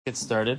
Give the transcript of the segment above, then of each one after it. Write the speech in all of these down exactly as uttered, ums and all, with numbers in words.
Get started.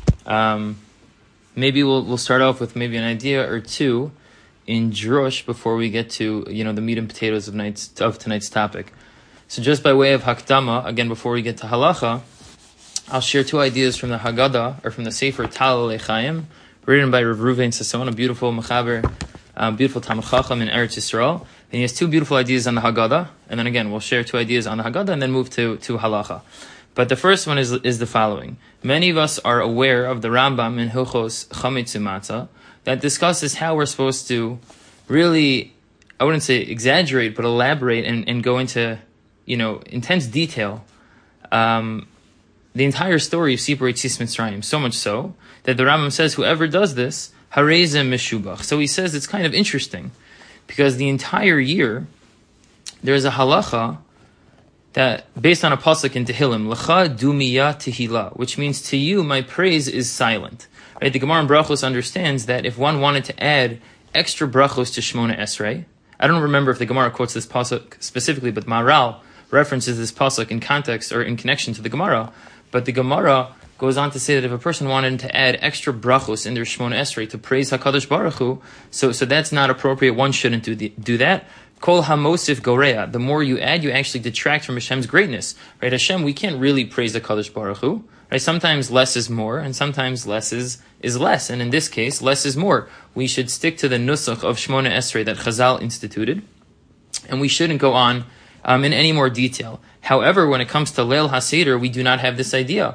Um, maybe we'll we'll start off with maybe an idea or two in drush before we get to you know the meat and potatoes of night's of tonight's topic. So just by way of hakdama, again before we get to halacha, I'll share two ideas from the Haggadah or from the Sefer Tal Alechaim, written by Rav Ruvain Sasson, a beautiful mechaber, um, beautiful Talmid Chacham in Eretz Yisrael. And he has two beautiful ideas on the Haggadah, and then again we'll share two ideas on the Haggadah and then move to to halacha. But the first one is is the following. Many of us are aware of the Rambam in Hilchos Chametz U'Matzah that discusses how we're supposed to really, I wouldn't say exaggerate, but elaborate and, and go into, you know, intense detail um, the entire story of Sipur Yetzias Mitzrayim. So much so that the Rambam says whoever does this, harezeh meshubach. So he says it's kind of interesting because the entire year there's a halacha that based on a pasuk in Tehillim, L'cha dumiya tehila, which means to you my praise is silent. Right? The Gemara in Brachos understands that if one wanted to add extra brachos to Shmona Esrei, I don't remember if the Gemara quotes this pasuk specifically, but Maharal references this pasuk in context or in connection to the Gemara. But the Gemara goes on to say that if a person wanted to add extra brachos in their Shmona Esrei to praise Hakadosh Baruch Hu, so so that's not appropriate. One shouldn't do the, do that. Kol hamosif gorea. The more you add, you actually detract from Hashem's greatness. Right? Hashem, we can't really praise the Kadosh Baruch Hu. Right? Sometimes less is more, and sometimes less is, is less. And in this case, less is more. We should stick to the nusach of Shmona Esrei that Chazal instituted, and we shouldn't go on um, in any more detail. However, when it comes to Leil HaSeder, we do not have this idea.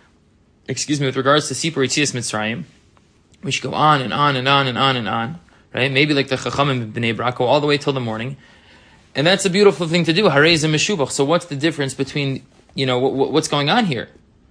Excuse me, with regards to Sipur Yetzias Mitzrayim, we should go on and on and on and on and on. Right? Maybe like the Chachamim B'nei Brak, go all the way till the morning. And that's a beautiful thing to do. Harezeh meshubach. So what's the difference between, you know, what, what's going on here?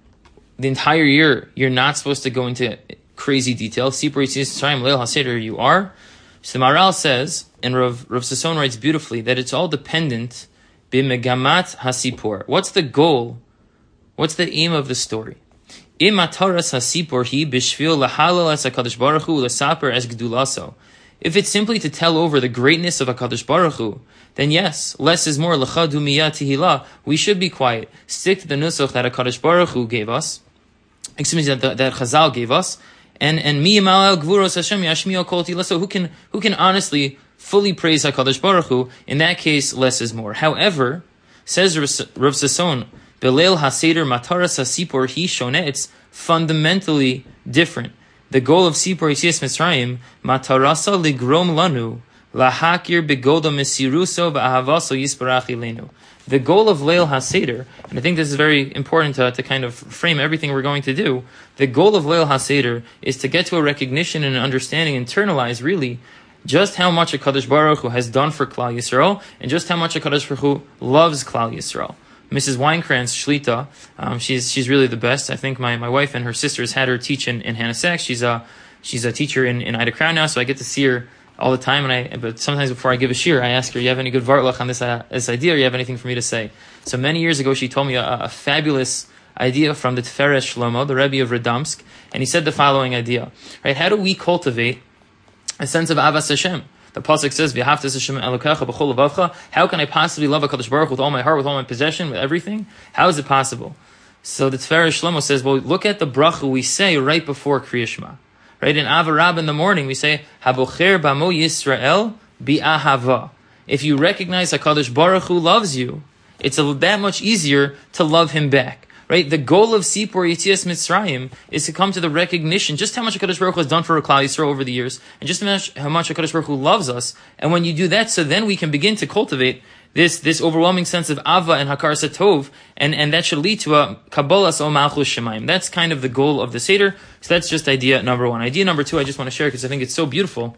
The entire year, you're not supposed to go into crazy detail. Sipur Yetzias Mitzrayim, Leil HaSeder, you are. So Maharal says, and Rav, Rav Sasson writes beautifully, that it's all dependent b'megamat hasipur. What's the goal? What's the aim of the story? Im mataras hasipur hi b'shvil lahalal es HaKadosh Baruch Hu l'saper es gedulaso. If it's simply to tell over the greatness of HaKadosh Baruch Hu, then yes, less is more. L'cha dumiya tehila. We should be quiet. Stick to the nusach that HaKadosh Baruch Hu gave us. Excuse me, that, that Chazal gave us. And and mi yimal gvuros Hashem yashmiel kol tehila. So who can who can honestly fully praise HaKadosh Baruch Hu? In that case, less is more. However, says Rav Sasson, Beleil HaSeder mataras hasipor hi shoneh. It's fundamentally different. The goal of Sipur Yetzias Mitzrayim, matarasa ligrom lanu, lahakir begoda mesiruso v'ahavaso yisparach ilenu. The goal of Leil HaSeder, and I think this is very important to, to kind of frame everything we're going to do, the goal of Leil HaSeder is to get to a recognition and an understanding, internalize really, just how much HaKadosh Baruch Hu has done for Klal Yisrael, and just how much HaKadosh Baruch Hu loves Klal Yisrael. Missus Weinkrantz Shlita, um, she's she's really the best. I think my, my wife and her sisters had her teach in, in Hannah Sachs. She's a she's a teacher in, in Ida Crown now, so I get to see her all the time. And I but sometimes before I give a shir, I ask her, "You have any good vartlach on this uh, this idea? Or you have anything for me to say?" So many years ago, she told me a, a fabulous idea from the Tiferes Shlomo, the Rebbe of Radomsk, and he said the following idea: Right? How do we cultivate a sense of avas Hashem? The pasuk says, "V'ahavtas Hashem Elokecha b'chol levavcha." How can I possibly love HaKadosh Baruch Hu with all my heart, with all my possession, with everything? How is it possible? So the Tiferes Shlomo says, well, look at the bracha we say right before Kriya Shema. Right? In Avarab in the morning, we say, "Habocher b'amo Yisrael bi'ahava." If you recognize HaKadosh Baruch Hu loves you, it's a, that much easier to love Him back. Right? The goal of Sipur Yetzias Mitzrayim is to come to the recognition just how much HaKadosh Baruch Hu has done for Klal Yisrael over the years, and just how much, how much HaKadosh Baruch Hu loves us. And when you do that, so then we can begin to cultivate this this overwhelming sense of Ava and Hakar Satov, and, and that should lead to a Kabbalas O Malchus Shemaim. That's kind of the goal of the Seder. So that's just idea number one. Idea number two, I just want to share because I think it's so beautiful.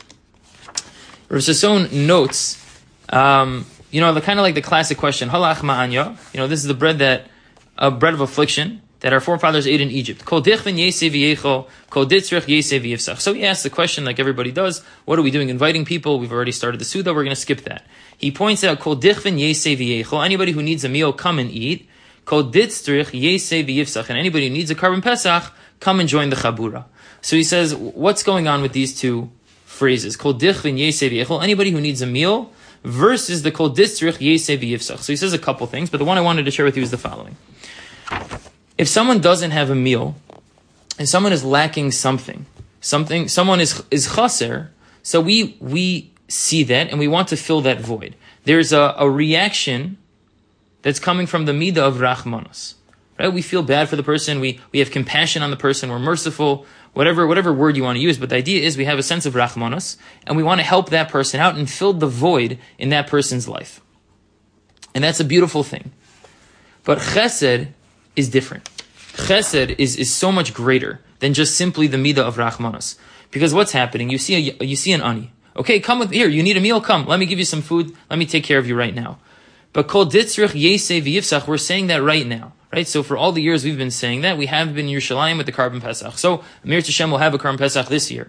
Rav Sasson notes, um, you know, the kind of like the classic question, Halach Ma'anya. You know, this is the bread that a bread of affliction that our forefathers ate in Egypt. Kol dichvin yeseh v'yecho, kol ditzrich yeseh v'yifsach. So he asks the question like everybody does, what are we doing? Inviting people. We've already started the Suda. We're going to skip that. He points out, kol dichvin yeseh v'yecho. Anybody who needs a meal, come and eat. Kol ditzrich yeseh v'yifsach. And anybody who needs a carbon pesach, come and join the chabura. So he says, what's going on with these two phrases? Kol dichvin yeseh v'yecho. Anybody who needs a meal versus the kol ditzrich yeseh v'yifsach. So he says a couple things, but the one I wanted to share with you is the following. If someone doesn't have a meal, and someone is lacking something, something, someone is is chaser, so we we see that and we want to fill that void. There's a, a reaction that's coming from the midah of rachmanos, right? We feel bad for the person, we we have compassion on the person, we're merciful, whatever whatever word you want to use, but the idea is we have a sense of rachmanos, and we want to help that person out and fill the void in that person's life. And that's a beautiful thing. But chesed is different. Chesed is, is so much greater than just simply the midah of rachmanos. Because what's happening? You see a, you see an ani. Okay, come with here. You need a meal? Come. Let me give you some food. Let me take care of you right now. But kol ditzrich yesei v'yifsach, we're saying that right now. Right? So for all the years we've been saying that, we have been in Yerushalayim with the Karban Pesach. So Amir Tashem will have a Karban Pesach this year.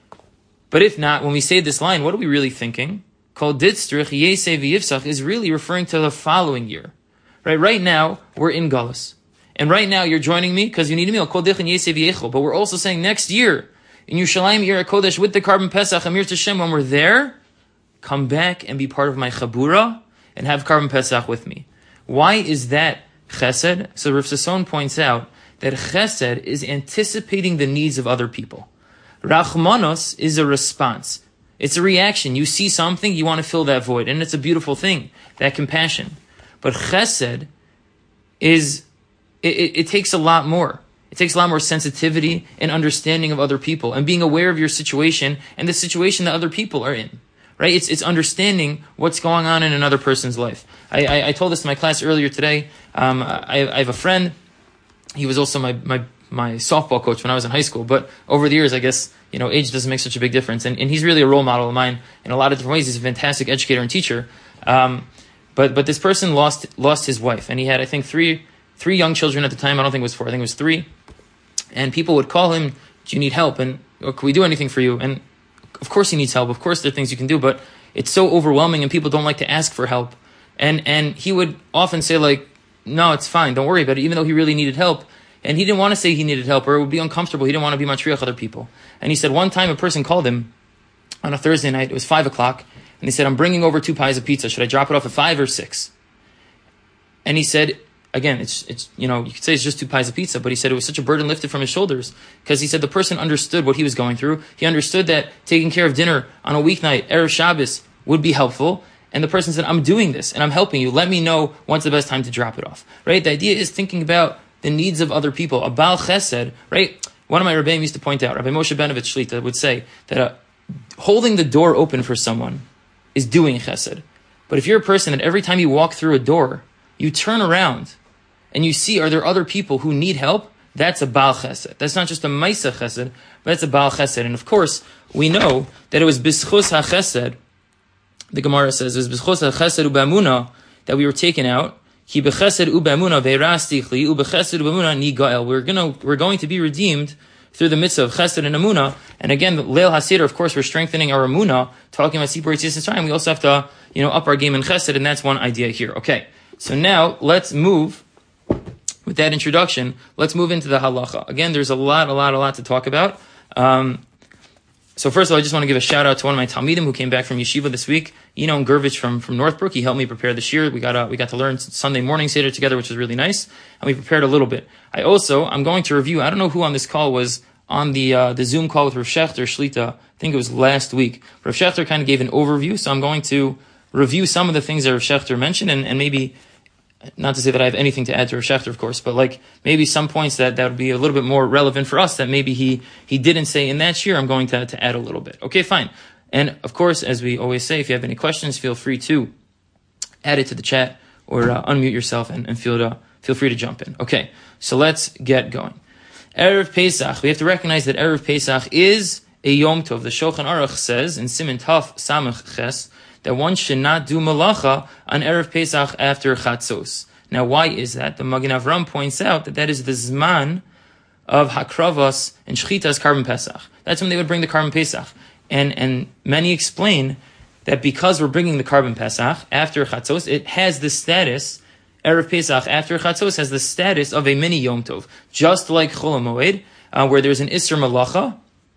But if not, when we say this line, what are we really thinking? Kol ditzrich yesei v'yifsach is really referring to the following year. Right? Right now, we're in Galus. And right now, you're joining me because you need a meal. Kol dichin yesei v'yechol. But we're also saying next year, in Yerushalayim, Yer HaKodesh, with the Karban Pesach, Amir Tashem, when we're there, come back and be part of my Chabura and have Karban Pesach with me. Why is that chesed? So Rav Sasson points out that chesed is anticipating the needs of other people. Rachmanos is a response. It's a reaction. You see something, you want to fill that void. And it's a beautiful thing, that compassion. But chesed is, it, it, it takes a lot more. It takes a lot more sensitivity and understanding of other people and being aware of your situation and the situation that other people are in. Right? It's it's understanding what's going on in another person's life. I I, I told this to my class earlier today. Um, I, I have a friend. He was also my, my my softball coach when I was in high school. But over the years, I guess, you know, age doesn't make such a big difference. And, and he's really a role model of mine in a lot of different ways. He's a fantastic educator and teacher. Um, but but this person lost lost his wife, and he had, I think, three three young children at the time. I don't think it was four. I think it was three. And people would call him, do you need help? And or, can we do anything for you? And of course he needs help. Of course there are things you can do, but it's so overwhelming and people don't like to ask for help. And and he would often say like, no, it's fine. Don't worry about it, even though he really needed help. And he didn't want to say he needed help or it would be uncomfortable. He didn't want to be matriach other people. And he said one time a person called him on a Thursday night. It was five o'clock. And he said, I'm bringing over two pies of pizza. Should I drop it off at five or six? And he said, again, it's, it's you know, you could say it's just two pies of pizza, but he said it was such a burden lifted from his shoulders because he said the person understood what he was going through. He understood that taking care of dinner on a weeknight, Erev Shabbos, would be helpful. And the person said, I'm doing this and I'm helping you. Let me know when's the best time to drop it off. Right? The idea is thinking about the needs of other people. A Baal Chesed, right? One of my Rebbeim used to point out, Rabbi Moshe Benovich Shlita would say that uh, holding the door open for someone is doing Chesed. But if you're a person that every time you walk through a door, you turn around and you see, are there other people who need help? That's a Baal Chesed. That's not just a Maisa Chesed, but it's a Baal Chesed. And of course, we know that it was B'schus HaChesed, the Gemara says, it was B'schus HaChesed u'ba'amuna that we were taken out. Ki b'chesed u'ba'amuna ve'rastichli u'b'chesed u'ba'amuna ni'ga'el. We're gonna, we're going to be redeemed through the mitzvah of Chesed and Amunah. And again, Leil HaSeder, of course, we're strengthening our Amunah, talking about Sipur Yitzis Mitzrayim. We also have to, you know, up our game in Chesed, and that's one idea here. Okay. So now, let's move with that introduction, let's move into the halacha. Again, there's a lot, a lot, a lot to talk about. Um, so first of all, I just want to give a shout out to one of my Talmidim who came back from yeshiva this week, Yinon Gervich from, from Northbrook. He helped me prepare this year. We got uh, we got to learn Sunday morning Seder together, which was really nice. And we prepared a little bit. I also, I'm going to review, I don't know who on this call was on the uh, the Zoom call with Rav Shechter Shlita. I think it was last week. Rav Shechter kind of gave an overview, so I'm going to review some of the things that Rav Shechter mentioned and, and maybe, not to say that I have anything to add to Rav Shechter, of course, but like maybe some points that, that would be a little bit more relevant for us that maybe he, he didn't say in that year, I'm going to, to add a little bit. Okay, fine. And of course, as we always say, if you have any questions, feel free to add it to the chat or uh, unmute yourself and, and feel, to, feel free to jump in. Okay, so let's get going. Erev Pesach, we have to recognize that Erev Pesach is a Yom Tov. The Shulchan Aruch says in Siman Taf Samach Ches, that one should not do malacha on Erev Pesach after Chatzos. Now, why is that? The Magen Avram points out that that is the Zman of Hakravas and Shchitas Karban Pesach. That's when they would bring the Karban Pesach. And and many explain that because we're bringing the Karban Pesach after Chatzos, it has the status, Erev Pesach after Chatzos has the status of a mini Yom Tov. Just like Chol HaMoed, uh, where there's an Isser Malacha,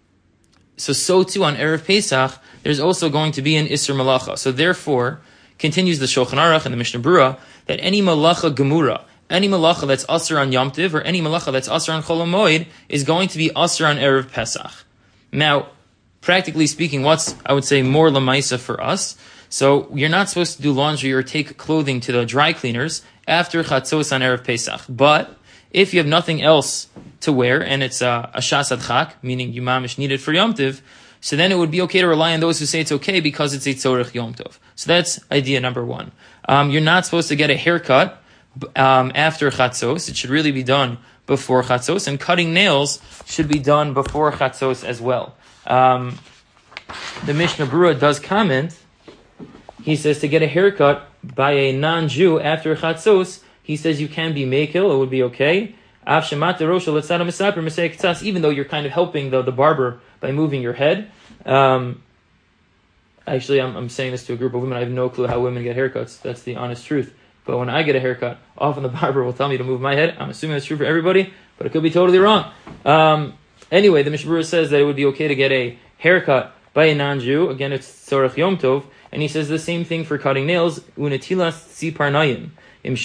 so so too on Erev Pesach, there's also going to be an Isser Malacha. So therefore, continues the Shulchan Aruch and the Mishnah Berurah, that any Malacha Gemura, any malacha that's asur on Yom Tov or any malacha that's asur on Chol HaMoed is going to be asur on Erev Pesach. Now, practically speaking, what's, I would say, more lamaisa for us? So you're not supposed to do laundry or take clothing to the dry cleaners after Chatzos on Erev Pesach. But if you have nothing else to wear and it's a, a shas adchak, meaning you mamish need it for Yom Tov, so then it would be okay to rely on those who say it's okay because it's a tzorech Yom Tov. So that's idea number one. Um, you're not supposed to get a haircut um, after Chatzos. It should really be done before Chatzos, and cutting nails should be done before Chatzos as well. Um, the Mishnah Berurah does comment. He says to get a haircut by a non-Jew after Chatzos, he says you can be mekil, it would be okay. Even though you're kind of helping the, the barber by moving your head. Um, actually, I'm, I'm saying this to a group of women. I have no clue how women get haircuts. That's the honest truth. But when I get a haircut, often the barber will tell me to move my head. I'm assuming that's true for everybody, but it could be totally wrong. Um, anyway, the Mishnah Berurah says that it would be okay to get a haircut by a non-Jew. Again, it's tzorech Yom Tov. And he says the same thing for cutting nails. Unetilas tziparnayim. If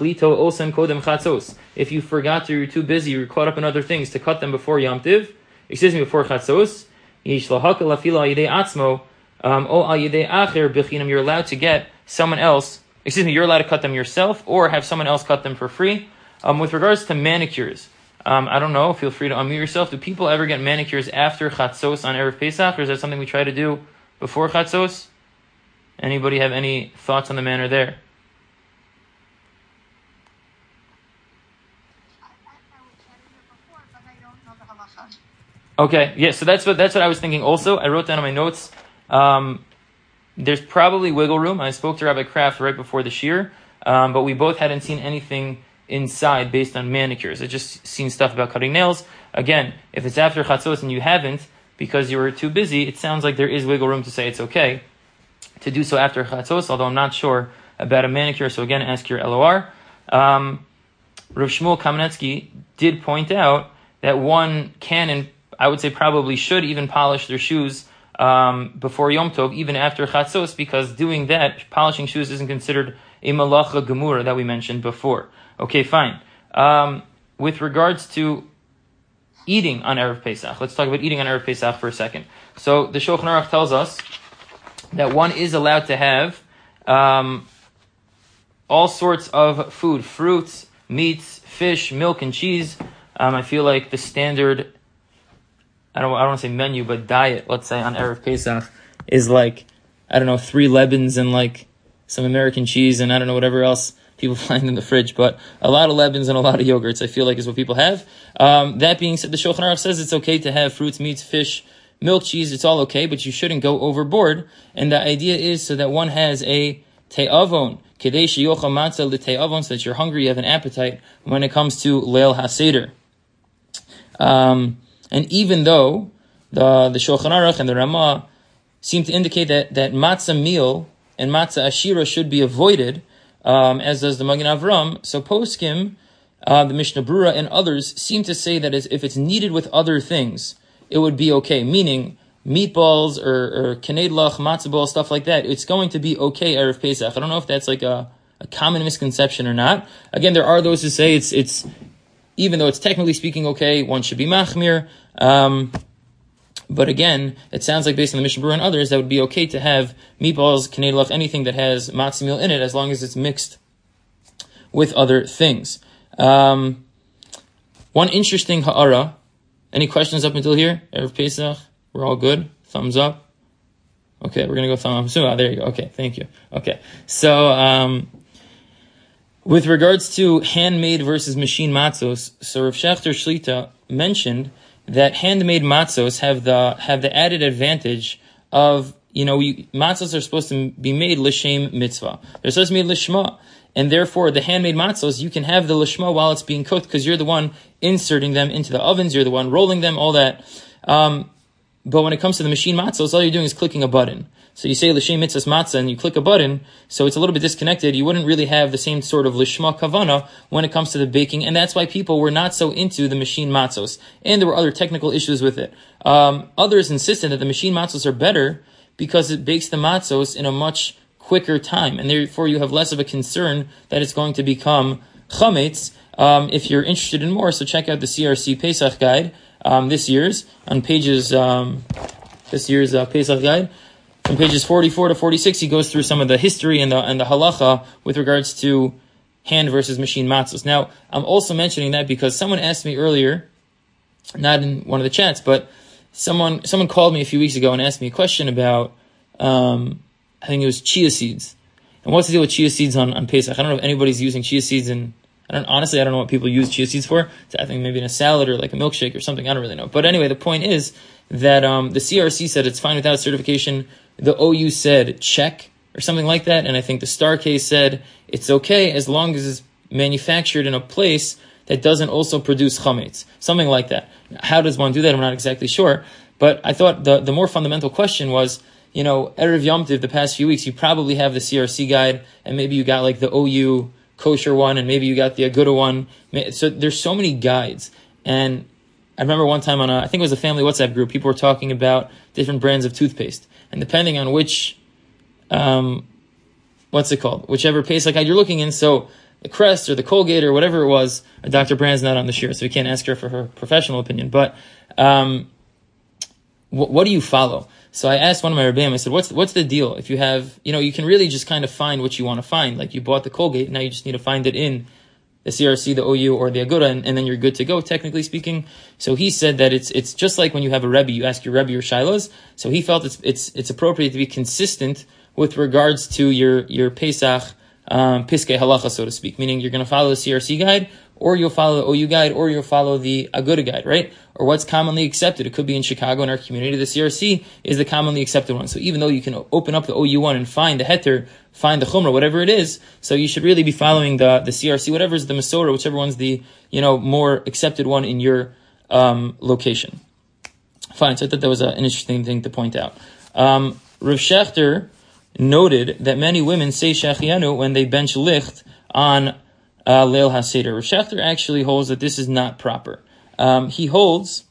you forgot to, you're too busy, you're caught up in other things to cut them before Yom Tiv, excuse me, before Chatzos, um, you're allowed to get someone else, excuse me, you're allowed to cut them yourself or have someone else cut them for free. Um, with regards to manicures, um, I don't know, feel free to unmute yourself. Do people ever get manicures after Chatzos on Erev Pesach, or is that something we try to do before Chatzos? Anybody have any thoughts on the matter there? Okay, yeah, so that's what that's what I was thinking also. I wrote down in my notes, um, there's probably wiggle room. I spoke to Rabbi Kraft right before the shir, um, but we both hadn't seen anything inside based on manicures. I just seen stuff about cutting nails. Again, if it's after Chatzos and you haven't, because you were too busy, it sounds like there is wiggle room to say it's okay to do so after Chatzos, although I'm not sure about a manicure, so again, ask your L O R. Um, Rav Shmuel Kamenetsky did point out that one can and I would say probably should even polish their shoes um, before Yom Tov, even after Chatzos, because doing that, polishing shoes isn't considered a malacha gemura that we mentioned before. Okay, fine. Um, with regards to eating on Erev Pesach, let's talk about eating on Erev Pesach for a second. So the Shulchan Aruch tells us that one is allowed to have um, all sorts of food, fruits, meats, fish, milk, and cheese. Um, I feel like the standard, I don't, I don't want to say menu, but diet, let's say, on Erev Pesach is like, I don't know, three Lebans and like some American cheese and I don't know, whatever else people find in the fridge, but a lot of Lebans and a lot of yogurts, I feel like, is what people have. Um, that being said, the Shulchan Aruch says it's okay to have fruits, meats, fish, milk, cheese, it's all okay, but you shouldn't go overboard. And the idea is so that one has a te'avon, kedei sheyochel matzah l'te'avon, so that you're hungry, you have an appetite when it comes to Leil HaSeder. Um, and even though the the Shulchan Aruch and the Ramah seem to indicate that, that matzah meal and matzah ashira should be avoided, um, as does the Magen Avram, so poskim, uh, the Mishnah Berurah and others seem to say that if it's needed with other things, it would be okay, meaning meatballs or, or knedlach, matzah ball, stuff like that, it's going to be okay Erev Pesach. I don't know if that's like a, a common misconception or not. Again, there are those who say it's, it's even though it's technically speaking okay, one should be machmir. Um, but again, it sounds like based on the Mishnah Berurah and others, that would be okay to have meatballs, knedlach, anything that has matzah meal in it, as long as it's mixed with other things. Um, one interesting ha'ara. Any questions up until here? Erev Pesach? We're all good? Thumbs up? Okay, we're going to go thumb up. Oh, there you go. Okay, thank you. Okay, so um, with regards to handmade versus machine matzos, so Rav Shechter Shlita mentioned that handmade matzos have the have the added advantage of, you know, we, matzos are supposed to be made l'shem mitzvah. They're supposed to be made l'shma. And therefore, the handmade matzos, you can have the lishma while it's being cooked because you're the one inserting them into the ovens, you're the one rolling them, all that. Um, but when it comes to the machine matzos, all you're doing is clicking a button. So you say l'shem mitzvahs matzah and you click a button, so it's a little bit disconnected. You wouldn't really have the same sort of lishma kavana when it comes to the baking, and that's why people were not so into the machine matzos. And there were other technical issues with it. Um, others insisted that the machine matzos are better because it bakes the matzos in a much quicker time, and therefore you have less of a concern that it's going to become chametz. Um, if you're interested in more, so check out the C R C Pesach guide, um, this year's, on pages, um, this year's uh, Pesach guide. From pages forty-four to forty-six, he goes through some of the history and the and the halacha with regards to hand versus machine matzos. Now, I'm also mentioning that because someone asked me earlier, not in one of the chats, but someone someone called me a few weeks ago and asked me a question about, um, I think it was chia seeds. And what's the deal with chia seeds on, on Pesach? I don't know if anybody's using chia seeds in, I don't, honestly, I don't know what people use chia seeds for. I think maybe in a salad or like a milkshake or something. I don't really know. But anyway, the point is that um, the C R C said it's fine without certification. The O U said check or something like that. And I think the Star case said it's okay as long as it's manufactured in a place that doesn't also produce chametz. Something like that. How does one do that? I'm not exactly sure. But I thought the, the more fundamental question was, you know, Erev Yom Tov, the past few weeks, you probably have the C R C guide, and maybe you got like the O U kosher one, and maybe you got the Aguda one. So there's so many guides. And I remember one time on a, I think it was a family WhatsApp group, people were talking about different brands of toothpaste. And depending on which, um, what's it called? Whichever Pesach guide you're looking in, so the Crest or the Colgate or whatever it was, Doctor Brand's not on the share, so we can't ask her for her professional opinion. But um, what, what do you follow? So I asked one of my Rebbeim, I said, what's what's the deal? If you have, you know, you can really just kind of find what you want to find. Like you bought the Colgate, now you just need to find it in the C R C, the O U, or the Aguda, and, and then you're good to go, technically speaking. So he said that it's it's just like when you have a Rebbe, you ask your Rebbe your Shilohs. So he felt it's it's it's appropriate to be consistent with regards to your, your Pesach um, Piskei Halacha, so to speak, meaning you're going to follow the C R C guide, or you'll follow the O U guide, or you'll follow the Aguda guide, right? Or what's commonly accepted. It could be in Chicago in our community. The C R C is the commonly accepted one. So even though you can open up the O U one and find the heter, find the chumrah, whatever it is, so you should really be following the, the C R C, whatever is the Masorah, whichever one's the, you know, more accepted one in your um, location. Fine, so I thought that was a, an interesting thing to point out. Um, Rav Shechter noted that many women say Shechianu when they bench licht on uh, Leil HaSeder. Rav Shechter actually holds that this is not proper. Um, he holds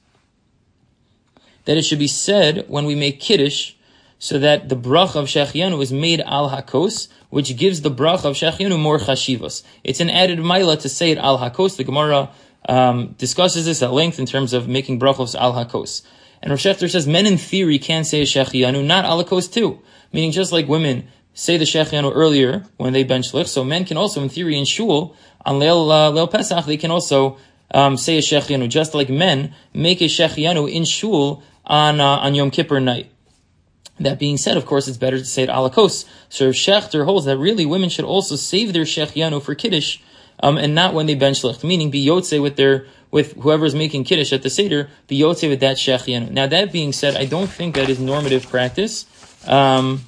that it should be said when we make Kiddush, so that the brach of Shechianu is made al hakos, which gives the brach of Shechianu more chashivos. It's an added maila to say it al hakos. The Gemara um, discusses this at length in terms of making brachos al hakos. And Rav Shechter says men in theory can say Shechianu, not al hakos too. Meaning just like women say the Shechianu earlier when they bench lich, so men can also in theory in shul on Leil, uh, Leil Pesach, they can also um, say a Shechianu, just like men make a Shechianu in shul on, uh, on Yom Kippur night. That being said, of course, it's better to say it ala kos. So Rav Shechter holds that really women should also save their Shechianu for Kiddush, um, and not when they bench licht, meaning be yotze with their, with whoever's making Kiddush at the Seder, be yotze with that Shechianu. Now that being said, I don't think that is normative practice. Um,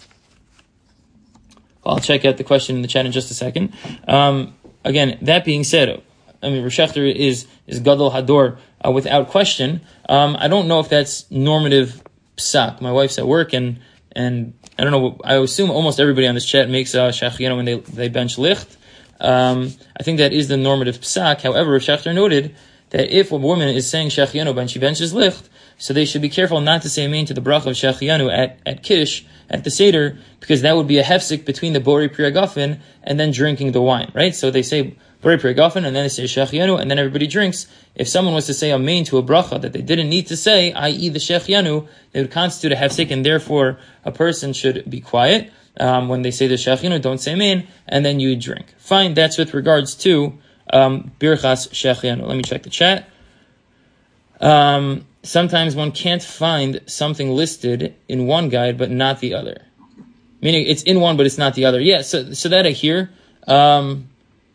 I'll check out the question in the chat in just a second. Um, again, that being said, I mean, Rav Shechter is, is Gadol Hador, uh, without question. Um, I don't know if that's normative psak. My wife's at work, and and I don't know. I assume almost everybody on this chat makes a uh, Shechianu when they they bench licht. Um, I think that is the normative psak. However, Rav Shechter noted that if a woman is saying Shechianu when she benches licht, so they should be careful not to say amen to the bracha of Shechianu at at Kiddush at the Seder, because that would be a hefsek between the Borei Pri Hagafen and then drinking the wine, right? So they say Borei Pri Hagafen and then they say Shechianu and then everybody drinks. If someone was to say amen to a bracha that they didn't need to say, that is the Shechianu, they would constitute a hefsek, and therefore a person should be quiet um, when they say the Shechianu, don't say amen, and then you drink. Fine, that's with regards to um, Birchas Shechianu. Let me check the chat. Um, sometimes one can't find something listed in one guide but not the other. Meaning it's in one but it's not the other. Yeah, so so that I hear. Um,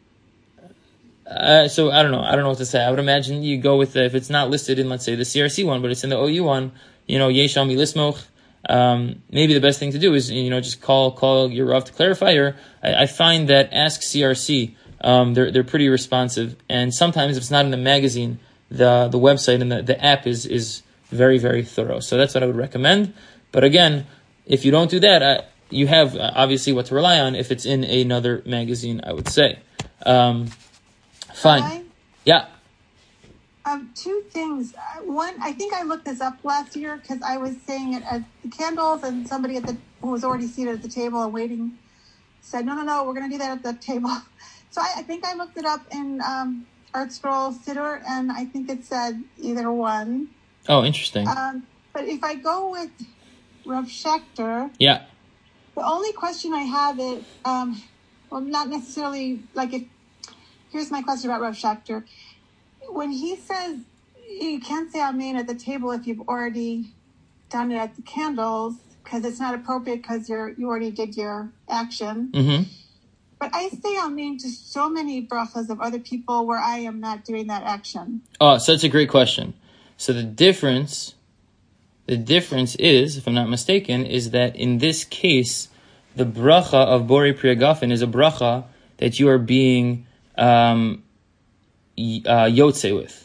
uh, so I don't know. I don't know what to say. I would imagine you go with the, if it's not listed in, let's say, the C R C one, but it's in the O U one, you know, Yeshal Mi Lismoch. Um, maybe the best thing to do is, you know, just call call your Rav to clarify. Or I, I find that Ask C R C, um, they're they're pretty responsive, and sometimes if it's not in the magazine, the the website and the, the app is is very, very thorough. So that's what I would recommend. But again, if you don't do that, I, you have uh, obviously what to rely on if it's in another magazine, I would say. Um, fine. Hi. Yeah. Um, two things. Uh, One, I think I looked this up last year because I was saying it at the candles, and somebody at the who was already seated at the table and waiting said, no, no, no, we're going to do that at the table. So I, I think I looked it up in um, Art Scroll Siddur, and I think it said either one. Oh, interesting. Um, but if I go with Rav Schechter, yeah. the only question I have is, um, well, not necessarily, like if, here's my question about Rav Schechter. When he says you can't say Amen at the table if you've already done it at the candles, because it's not appropriate because you're you already did your action. Mm-hmm. But I say Amen to so many brachas of other people where I am not doing that action. Oh, such a great question. So the difference, the difference is, if I'm not mistaken, is that in this case, the bracha of Borei Pri Hagafen is a bracha that you are being um, uh, yotze with,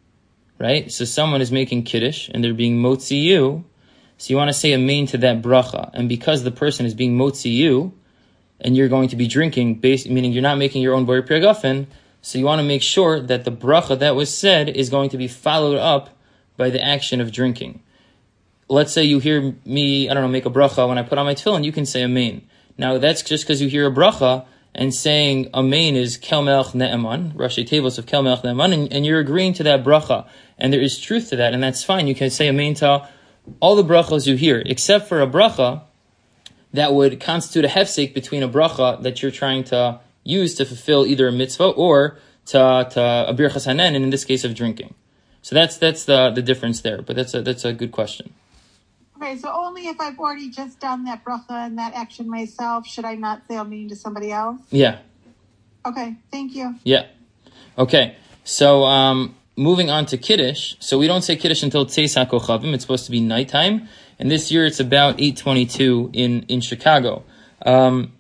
right? So someone is making kiddush and they're being motzi you, so you want to say amen to that bracha. And because the person is being motzi you, and you're going to be drinking, based, meaning you're not making your own Borei Pri Hagafen, so you want to make sure that the bracha that was said is going to be followed up by the action of drinking. Let's say you hear me, I don't know, make a bracha when I put on my tefillin, you can say amen. Now that's just because you hear a bracha, and saying amen is Kel Melech Ne'eman, Rashi Tevos of Kel Melech Ne'eman, and, and you're agreeing to that bracha. And there is truth to that, and that's fine. You can say amen to all the brachas you hear, except for a bracha that would constitute a hefsek between a bracha that you're trying to use to fulfill either a mitzvah or to, to a birchas hanen, and in this case of drinking. So that's that's the, the difference there, but that's a, that's a good question. Okay, so only if I've already just done that bracha and that action myself, should I not say amen to somebody else? Yeah. Okay, thank you. Yeah. Okay, so um, moving on to Kiddush. So we don't say Kiddush until Tzeis HaKochavim. It's supposed to be nighttime. And this year it's about eight twenty-two in, in Chicago. Um,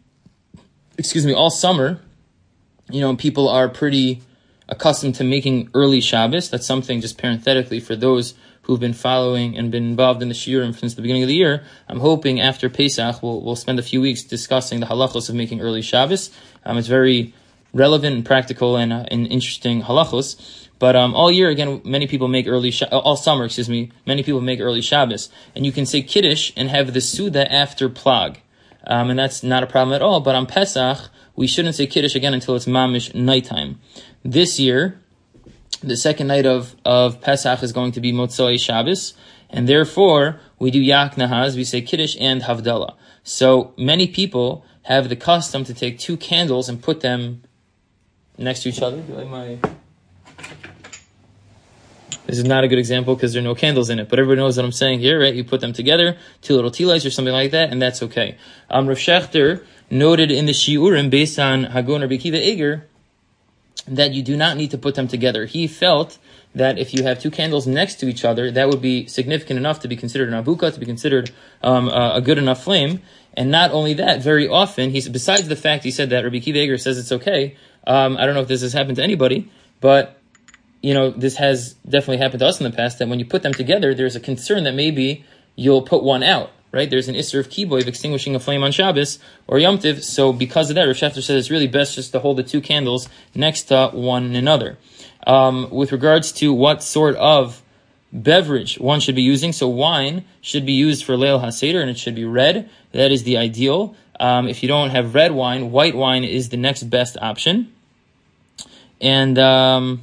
excuse me, all summer, you know, people are pretty accustomed to making early Shabbos. That's something, just parenthetically, for those who've been following and been involved in the shiurim since the beginning of the year. I'm hoping after Pesach we'll, we'll spend a few weeks discussing the halachos of making early Shabbos. Um, it's very relevant and practical and, uh, and interesting halachos. But um, all year, again, many people make early, Sh- all summer, excuse me, many people make early Shabbos. And you can say Kiddush and have the Suda after Plag. Um, and that's not a problem at all. But on Pesach, we shouldn't say Kiddush again until it's mamish nighttime. This year, the second night of, of Pesach is going to be Motzoi Shabbos. And therefore, we do Yak Nahaz, we say Kiddush and Havdalah. So many people have the custom to take two candles and put them next to each other. Do you like my... This is not a good example because there are no candles in it, but everybody knows what I'm saying here, right? You put them together, two little tea lights or something like that, and that's okay. Um, Rav Schechter noted in the Shiurim, based on Hagon Rabbi Akiva Eger, that you do not need to put them together. He felt that if you have two candles next to each other, that would be significant enough to be considered an avuka, to be considered um, a, a good enough flame. And not only that, very often, he's besides the fact he said that Rabbi Akiva Eger says it's okay, um, I don't know if this has happened to anybody, but you know, this has definitely happened to us in the past, that when you put them together, there's a concern that maybe you'll put one out, right? There's an Isser of Kiboy of extinguishing a flame on Shabbos or Yom Tiv, so because of that, Rav Schechter says it's really best just to hold the two candles next to one another. Um, with regards to what sort of beverage one should be using, so wine should be used for Leil HaSeder, and it should be red. That is the ideal. Um, if you don't have red wine, white wine is the next best option. And... Um,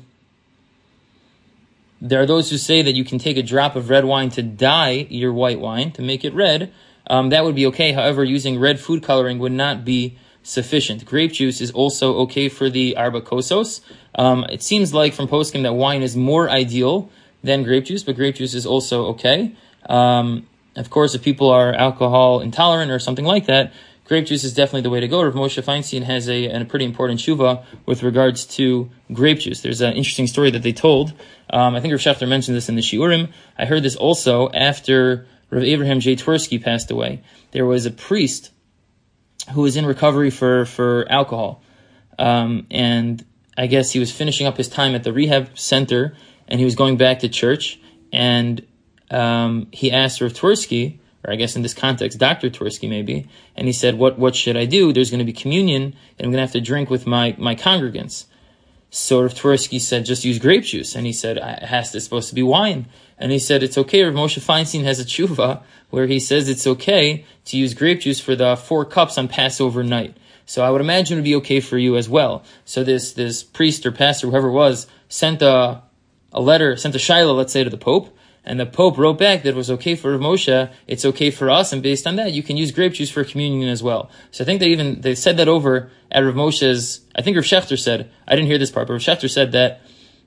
There are those who say that you can take a drop of red wine to dye your white wine, to make it red. Um, that would be okay. However, using red food coloring would not be sufficient. Grape juice is also okay for the arba kosos. Um, it seems like from poskim that wine is more ideal than grape juice, but grape juice is also okay. Um, of course, if people are alcohol intolerant or something like that, grape juice is definitely the way to go. Rav Moshe Feinstein has a, a pretty important tshuva with regards to grape juice. There's an interesting story that they told. Um, I think Rav Schechter mentioned this in the Shiurim. I heard this also after Rav Abraham J. Twersky passed away. There was a priest who was in recovery for, for alcohol. Um, and I guess he was finishing up his time at the rehab center, and he was going back to church. And um, he asked Rav Twersky, or I guess in this context, Doctor Twersky maybe, and he said, what what should I do? There's going to be communion, and I'm going to have to drink with my, my congregants. So Rav Twersky said, just use grape juice. And he said, it has to, it's supposed to be wine. And he said, it's okay. Rav Moshe Feinstein has a tshuva where he says it's okay to use grape juice for the four cups on Passover night. So I would imagine it would be okay for you as well. So this this priest or pastor, whoever it was, sent a a letter, sent a shaila, let's say, to the Pope, and the Pope wrote back that it was okay for Rav Moshe, it's okay for us, and based on that, you can use grape juice for communion as well. So I think they even, they said that over at Rav Moshe's, I think Rav Shechter said, I didn't hear this part, but Rav Shechter said that,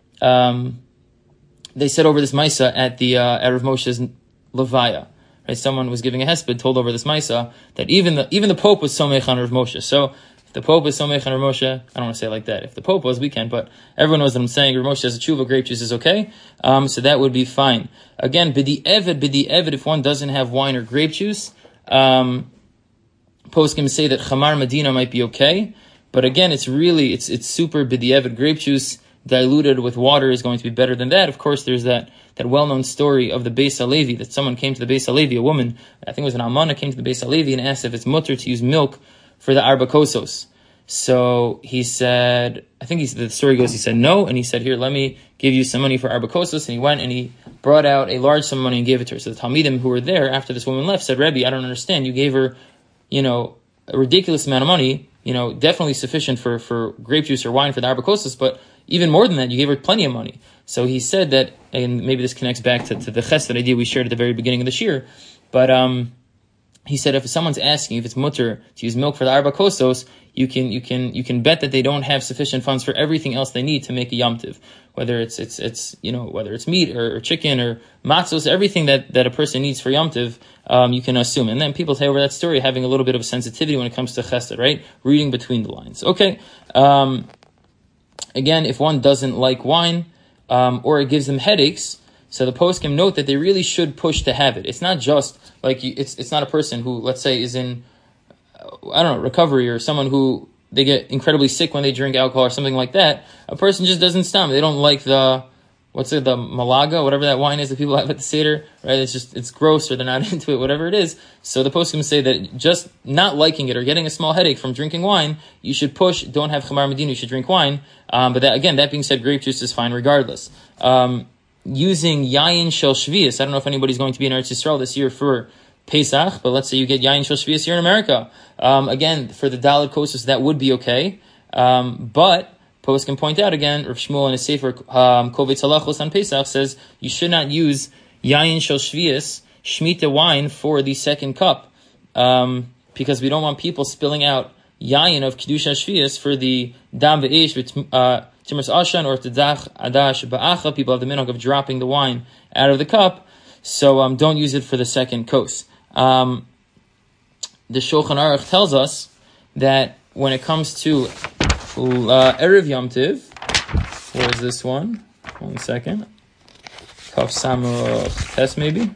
um, they said over this Maisa at the, uh, at Rav Moshe's Levaya. Right? Someone was giving a hesped, told over this Maisa, that even the, even the Pope was somech on Rav Moshe. So, if the Pope is somech on Rav Moshe, I don't want to say it like that. If the Pope was, we can, but everyone knows that I'm saying Rav Moshe has a tshuva, grape juice is okay. Um, so that would be fine. Again, bidi evid, bidi evid, if one doesn't have wine or grape juice, um, poskim say that chamar medina might be okay. But again, it's really, it's, it's super bidi evid. Grape juice diluted with water is going to be better than that. Of course, there's that, that well-known story of the Beis Halevi, that someone came to the Beis Halevi, a woman, I think it was an almana, came to the Beis Halevi and asked if it's mutter to use milk for the arba kosos. So he said, I think he, the story goes, he said no, and he said, here, let me give you some money for arba kosos, and he went and he brought out a large sum of money and gave it to her. So the Talmidim who were there after this woman left said, Rebbe, I don't understand, you gave her, you know, a ridiculous amount of money, you know, definitely sufficient for, for grape juice or wine for the arba kosos, but even more than that, you gave her plenty of money. So he said that, and maybe this connects back to, to the chesed idea we shared at the very beginning of the shir, but um, he said if someone's asking if it's mutter to use milk for the arba kosos, you can you can you can bet that they don't have sufficient funds for everything else they need to make a yom tiv, whether it's it's it's you know whether it's meat or, or chicken or matzos, everything that, that a person needs for yom tiv, um, you can assume. And then people say over that story having a little bit of a sensitivity when it comes to chesed, right? Reading between the lines. Okay. Um, again, if one doesn't like wine um, or it gives them headaches, so the poskim note that they really should push to have it. It's not just like you, it's it's not a person who, let's say, is in I don't know, recovery, or someone who they get incredibly sick when they drink alcohol or something like that. A person just doesn't stop. They don't like the, what's it, the Malaga, whatever that wine is that people have at the Seder, right? It's just, it's gross, or they're not into it, whatever it is. So the poskim say that just not liking it or getting a small headache from drinking wine, you should push, don't have Chamar Medina, you should drink wine. Um, but that, again, that being said, grape juice is fine regardless. Um, using Yayin Shel Shvius, I don't know if anybody's going to be in Eretz Yisrael this year for Pesach, but let's say you get Yayin Shel Shvius here in America. Um, again, for the Dalet Kosos, that would be okay. Um, but, Post can point out again, Rav Shmuel in his Sefer um, Kovetz Halachos on Pesach says you should not use Yayin Shel Shvius, Shemitah wine, for the second cup. Um, because we don't want people spilling out Yayin of Kedusha Shvius for the Dam Ve'esh, uh, Timras Ashan, or Tadach Adash Ba'acha. People have the minhag of dropping the wine out of the cup. So um, don't use it for the second kos. Um, the Shulchan Aruch tells us that when it comes to uh, Erev Yom Tiv, what is this one? One second. Kaf Samuch Tes maybe?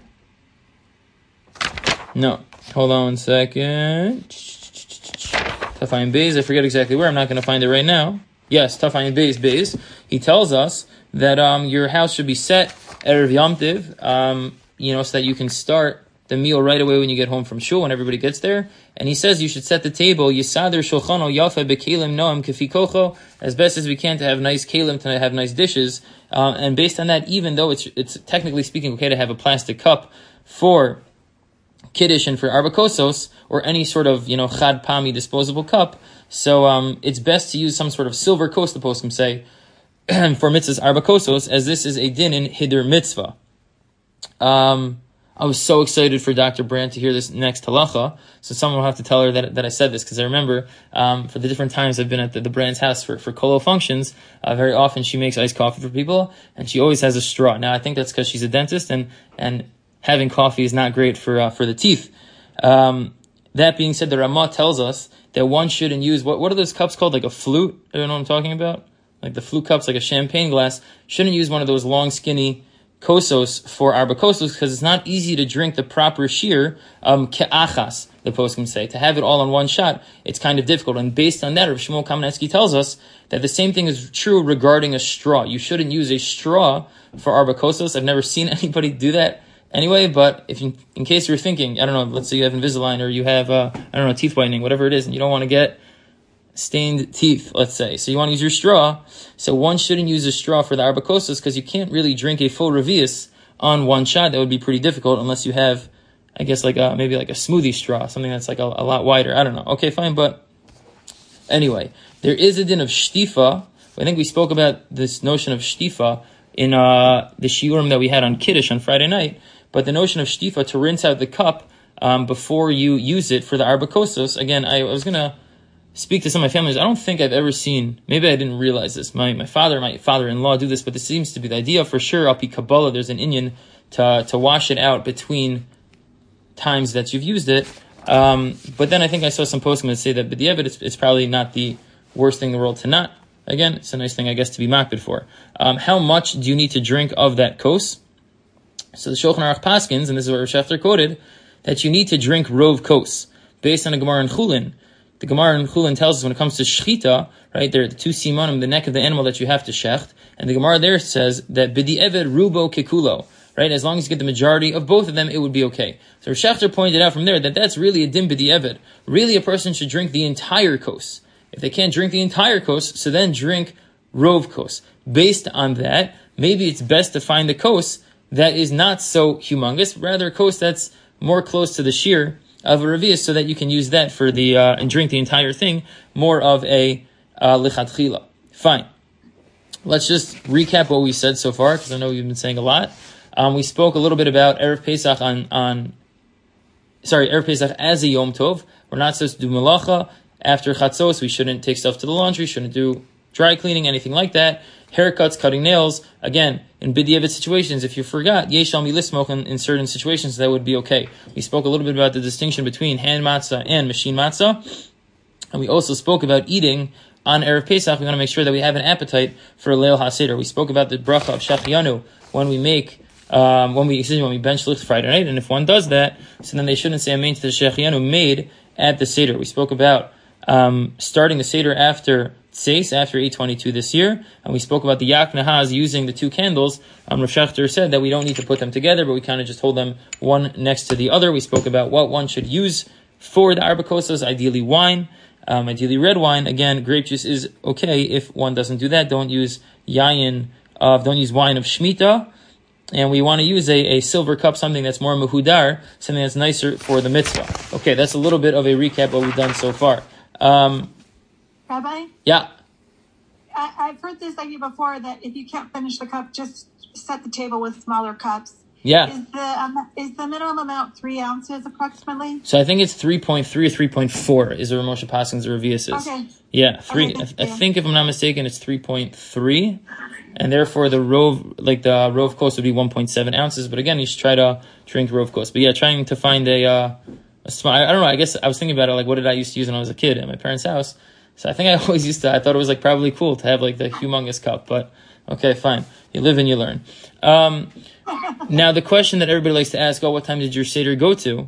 No. Hold on one second. Tafayin Beis, I forget exactly where. I'm not going to find it right now. Yes, Tafayin Beis, Beis. He tells us that um, your house should be set Erev Yom Tiv, um, you know, so that you can start the meal right away when you get home from shul, when everybody gets there. And he says you should set the table, Yisader Shulchano Yafa Bekelim Noam Kefi Kocho, as best as we can to have nice kelim, to have nice dishes. Um, and based on that, even though it's it's technically speaking okay to have a plastic cup for Kiddush and for Arba Kosos, or any sort of, you know, Chad Pami disposable cup, so um, it's best to use some sort of silver kos, the poskim say, for mitzvahs Arba Kosos, as this is a din in Hidur Mitzvah. Um, I was so excited for Doctor Brandt to hear this next halacha, so someone will have to tell her that that I said this, because I remember um, for the different times I've been at the, the Brandt's house for, for kolo functions, uh, very often she makes iced coffee for people, and she always has a straw. Now, I think that's because she's a dentist, and, and having coffee is not great for uh, for the teeth. Um, that being said, the Ramah tells us that one shouldn't use, what what are those cups called, like a flute? I don't know what I'm talking about? Like the flute cups, like a champagne glass. Shouldn't use one of those long, skinny kosos for arba kosos, because it's not easy to drink the proper shear, um, ke'achas, the poskim say. To have it all in one shot, it's kind of difficult. And based on that, Rav Shmuel Kamenetsky tells us that the same thing is true regarding a straw. You shouldn't use a straw for arba kosos. I've never seen anybody do that anyway, but if you, in case you're thinking, I don't know, let's say you have Invisalign, or you have, uh, I don't know, teeth whitening, whatever it is, and you don't want to get stained teeth, let's say. So you want to use your straw. So one shouldn't use a straw for the arba kosos, because you can't really drink a full revius on one shot. That would be pretty difficult unless you have, I guess, like a, maybe like a smoothie straw, something that's like a, a lot wider. I don't know. Okay, fine, but Anyway, there is a din of shtifa. I think we spoke about this notion of shtifa in uh, the shiurim that we had on Kiddush on Friday night. But the notion of shtifa, to rinse out the cup um, before you use it for the arba kosos. Again, I, I was going to speak to some of my families. I don't think I've ever seen, maybe I didn't realize this. My my father, my father-in-law do this, but this seems to be the idea for sure. Al pi Kabbalah, there's an inyan to, to wash it out between times that you've used it. Um, but then I think I saw some postscript that say that, but yeah, but it's, it's probably not the worst thing in the world to not. Again, it's a nice thing, I guess, to be makbid for. Um, how much do you need to drink of that kos? So the Shulchan Aruch paskins, and this is what Rav Shechter quoted, that you need to drink rov kos, based on a Gemara in Chulin. The Gemara in Chulin tells us when it comes to shchita, right, there are the two simonim, the neck of the animal that you have to shecht, and the Gemara there says that b'di eved rubo kekulo, right, as long as you get the majority of both of them, it would be okay. So Rav Shechter pointed out from there that that's really a din b'di eved. Really, a person should drink the entire kos. If they can't drink the entire kos, so then drink rov kos. Based on that, maybe it's best to find the kos that is not so humongous, rather a kos that's more close to the shear of a revius, so that you can use that for the, uh, and drink the entire thing, more of a uh, lichatchila. Fine. Let's just recap what we said so far, because I know we've been saying a lot. Um, we spoke a little bit about Erev Pesach on, on, sorry, Erev Pesach as a Yom Tov. We're not supposed to do malacha. After chatzos, we shouldn't take stuff to the laundry, shouldn't do dry cleaning, anything like that. Haircuts, cutting nails. Again, in b'diavad situations, if you forgot, yesh al milismoch, in, in certain situations, that would be okay. We spoke a little bit about the distinction between hand matzah and machine matzah. And we also spoke about eating on Erev Pesach. We want to make sure that we have an appetite for a Leil HaSeder. We spoke about the bracha of Shachianu when we make, um, when we, excuse me, when we bench lift Friday night. And if one does that, so then they shouldn't say amen to the Shachianu made at the Seder. We spoke about um, starting the Seder after Tseis, after eight twenty-two this year, and we spoke about the Yak Nahaz using the two candles. Um, Rav Shechter said that we don't need to put them together, but we kind of just hold them one next to the other. We spoke about what one should use for the Arba Kosos, ideally wine, um, ideally red wine. Again, grape juice is okay if one doesn't do that. Don't use yayin of, don't use wine of Shemitah. And we want to use a, a silver cup, something that's more muhudar, something that's nicer for the mitzvah. Okay, that's a little bit of a recap of what we've done so far. Um, Rabbi? Yeah. I, I've heard this idea before that if you can't finish the cup, just set the table with smaller cups. Yeah. Is the um, is the minimum amount three ounces approximately? So I think it's three point three or three point four is the Ramosha Paskins Revius is. Okay. Yeah, three. Okay, I, I think if I'm not mistaken, it's three point three. And therefore the Rove, like the Rove Kos would be one point seven ounces. But again, you should try to drink Rove Kos. But yeah, trying to find a, uh, a small, I don't know, I guess I was thinking about it, like what did I used to use when I was a kid at my parents' house? So I think I always used to, I thought it was like probably cool to have like the humongous cup, but okay, fine. You live and you learn. Um, now the question that everybody likes to ask, oh, what time did your Seder go to?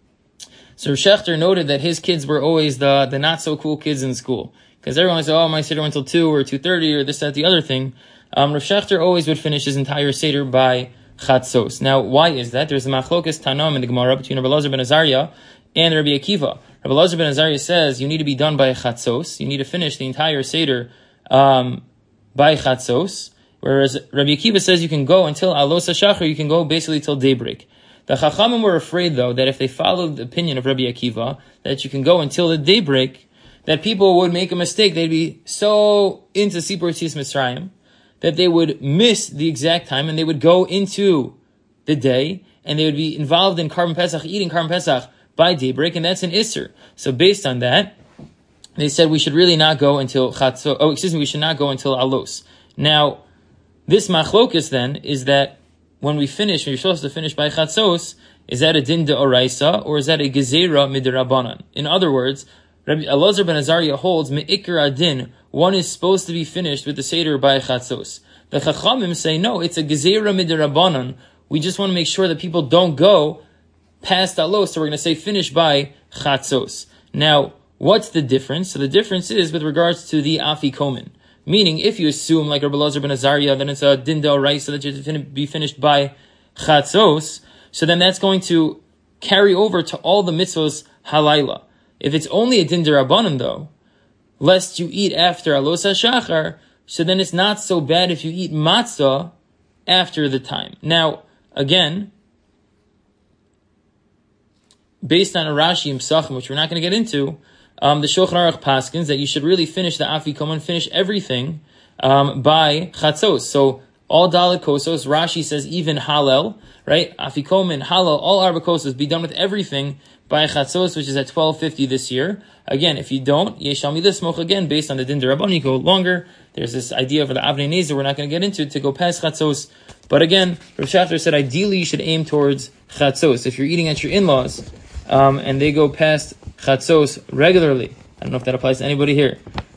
So Shechter noted that his kids were always the, the not so cool kids in school. Because everyone said, oh, my Seder went till two or two thirty or this, that, the other thing. Um, Rav Shechter always would finish his entire Seder by Chatzos. Now, why is that? There's a machlokas Tanam in the Gemara between Rabbi Elazar ben Azariah and Rabbi Akiva. Rabbi Elazar ben Azariah says you need to be done by Chatzos. You need to finish the entire Seder um, by Chatzos. Whereas Rabbi Akiva says you can go until Alos HaShachar, you can go basically till daybreak. The Chachamim were afraid, though, that if they followed the opinion of Rabbi Akiva, that you can go until the daybreak, that people would make a mistake. They'd be so into Sipur Tzis Mitzrayim that they would miss the exact time and they would go into the day and they would be involved in Karban Pesach, eating Karban Pesach by daybreak, and that's an Isser. So based on that, they said we should really not go until Chatzos. Oh, excuse me, we should not go until Alos. Now, this machlokus then is that when we finish, when you're supposed to finish by Chatzos, is that a din de oraisa or is that a gezerah midirabanan? In other words, Rabbi Elazar ben Azariah holds me'ikar adin, one is supposed to be finished with the Seder by Chatzos. The Chachamim say, no, it's a gezerah midirabanan. We just want to make sure that people don't go past Alos, so we're going to say finish by Chatzos. Now, what's the difference? So the difference is with regards to the Afikomen. Meaning, if you assume, like Rabbi Elazar ben Azariah, then it's a din d'oraisa that you have to be finished by Chatzos, so then that's going to carry over to all the mitzvos halayla. If it's only a din d'Rabbanan, though, lest you eat after Alos HaShachar, so then it's not so bad if you eat matzah after the time. Now, again, based on a Rashi in Pesachim, which we're not going to get into, um, the Shulchan Aruch paskins that you should really finish the afikoman, finish everything um, by chatzos. So all dalet kosos, Rashi says even halel, right? Afikoman, halel, all arba kosos, be done with everything by chatzos, which is at twelve fifty this year. Again, if you don't, yeshal midismoch again, based on the din derabban, you go longer. There's this idea for the Avnei Nezer we're not going to get into to go past chatzos. But again, Rav Schachter said ideally you should aim towards chatzos. If you're eating at your in-laws um, and they go past chatzos regularly, I don't know if that applies to anybody here,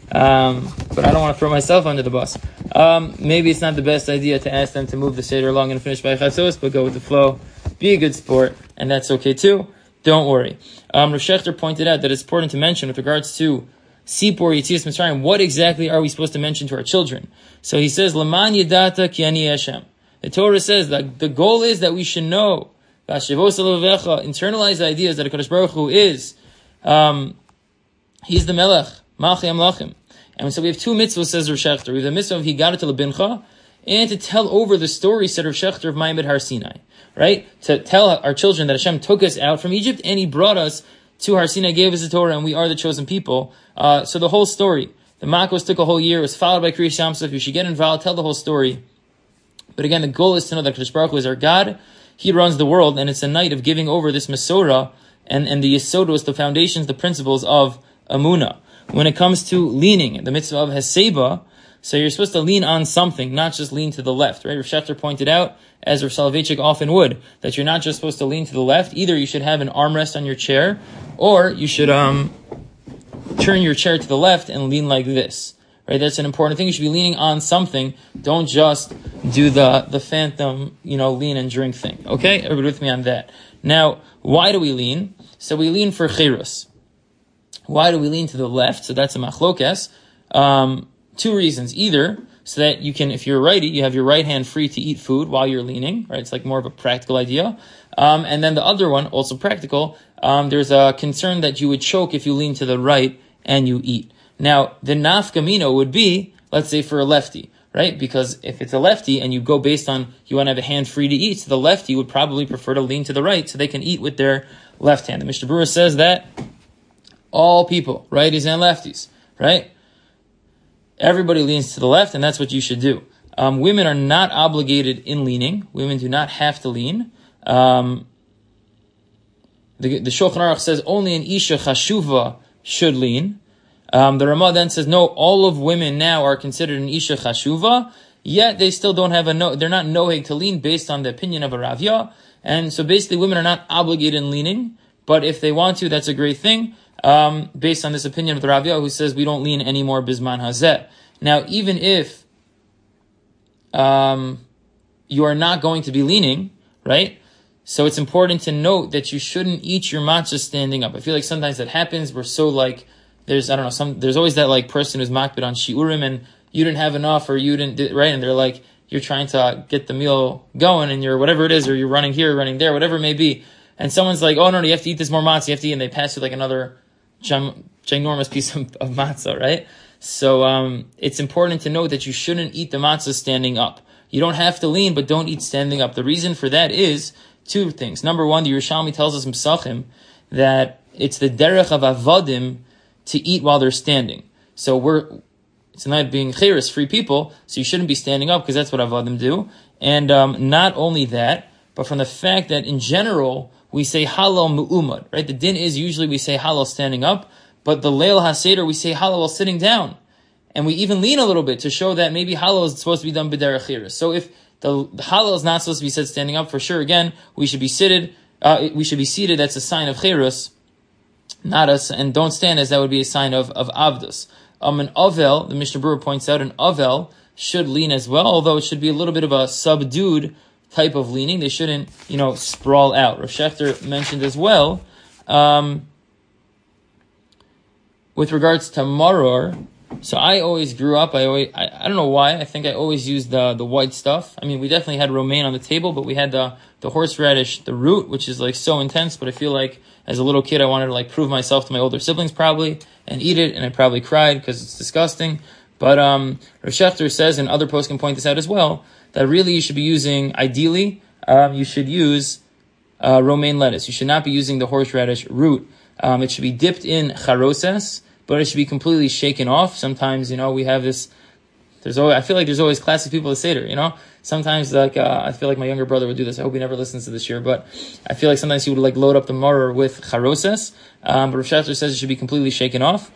um, but I don't want to throw myself under the bus. Um, maybe it's not the best idea to ask them to move the seder along and finish by chatzos, but go with the flow. Be a good sport, and that's okay too. Don't worry. Um, Rav Schachter pointed out that it's important to mention with regards to Sipor Yetzias Mitzrayim, what exactly are we supposed to mention to our children? So he says, Laman Yedata Ki Ani Hashem. The Torah says that the goal is that we should know, internalize the ideas that HaKadosh Baruch Hu is, um, He's the Melech, Malchei Amlachim. And so we have two mitzvahs, says Rav Schachter. We have the mitzvah of Higadata Lebincha, and to tell over the story, said Rav Schachter, of Ma'amad Har Sinai. Right? To tell our children that Hashem took us out from Egypt and He brought us to Har Sinai, gave us the Torah, and we are the chosen people. Uh, so the whole story. The Makos took a whole year, it was followed by Kriyas Yamsuf. You should get involved, tell the whole story. But again, the goal is to know that Kadosh Baruch Hu is our God. He runs the world, and it's a night of giving over this Mesorah, and, and the Yesodos, the foundations, the principles of Amunah. When it comes to leaning, the mitzvah of Heseba, so you're supposed to lean on something, not just lean to the left, right? Rav Schachter pointed out, as Rav Soloveitchik often would, that you're not just supposed to lean to the left. Either you should have an armrest on your chair, or you should um turn your chair to the left and lean like this, right? That's an important thing. You should be leaning on something. Don't just do the, the phantom, you know, lean and drink thing. Okay? Everybody with me on that. Now, why do we lean? So we lean for chirus. Why do we lean to the left? So that's a machlokes. Um, two reasons. Either so that you can, if you're a righty, you have your right hand free to eat food while you're leaning, right? It's like more of a practical idea. Um, and then the other one, also practical, um, there's a concern that you would choke if you lean to the right and you eat. Now, the nafkamino would be, let's say for a lefty, right? Because if it's a lefty and you go based on, you want to have a hand free to eat, so the lefty would probably prefer to lean to the right so they can eat with their left hand. The Mishnah Berurah says that all people, righties and lefties, right? Everybody leans to the left, and that's what you should do. Um, women are not obligated in leaning. Women do not have to lean. Um, the, the Shulchan Aruch says only an Isha Chashuva should lean. Um, the Ramah then says, no, all of women now are considered an Isha Chashuva, yet they still don't have a no, they're not noheg to lean based on the opinion of a Ravya. And so basically women are not obligated in leaning, but if they want to, that's a great thing. Um, based on this opinion of the Ravya, who says we don't lean anymore bisman hazeh. Now, even if um, you are not going to be leaning, right? So it's important to note that you shouldn't eat your matzah standing up. I feel like sometimes that happens. We're so like, there's, I don't know, some, there's always that like person who's makbid on shiurim and you didn't have enough or you didn't, right? And they're like, you're trying to get the meal going and you're whatever it is, or you're running here, running there, whatever it may be. And someone's like, oh no, no, you have to eat this more matzah, you have to eat, and they pass you like another ginormous piece of, of matzah, right? So um, it's important to know that you shouldn't eat the matzah standing up. You don't have to lean, but don't eat standing up. The reason for that is two things. Number one, the Yerushalmi tells us in Pesachim that it's the derech of avodim to eat while they're standing. So we're it's not being chayris, free people, so you shouldn't be standing up because that's what avodim do. And um, not only that, but from the fact that in general we say halal mu'umad, right? The din is usually we say halal standing up, but the leil haseder we say halal while sitting down, and we even lean a little bit to show that maybe halal is supposed to be done b'derech chayris. So if the, the halal is not supposed to be said standing up, for sure, again, we should be seated. Uh, we should be seated. That's a sign of chayrus, not us, and don't stand, as that would be a sign of of avdus. Um, an avel, the Mishnah Berurah points out, an avel should lean as well, although it should be a little bit of a subdued type of leaning. They shouldn't, you know, sprawl out. Rav Schachter mentioned as well, um, with regards to maror. So I always grew up, I always, I, I don't know why, I think I always used the the white stuff. I mean, we definitely had romaine on the table, but we had the, the horseradish, the root, which is like so intense, but I feel like as a little kid, I wanted to like prove myself to my older siblings probably, and eat it, and I probably cried because it's disgusting. But um, Rav Schachter says, and other posts can point this out as well, that really you should be using, ideally, um, you should use uh, romaine lettuce. You should not be using the horseradish root. Um, it should be dipped in charoses, but it should be completely shaken off. Sometimes, you know, we have this, there's always, I feel like there's always classic people at Seder, you know? Sometimes, like, uh, I feel like my younger brother would do this. I hope he never listens to this year, but I feel like sometimes he would, like, load up the maror with charoses, um, but Rav Schachter says it should be completely shaken off.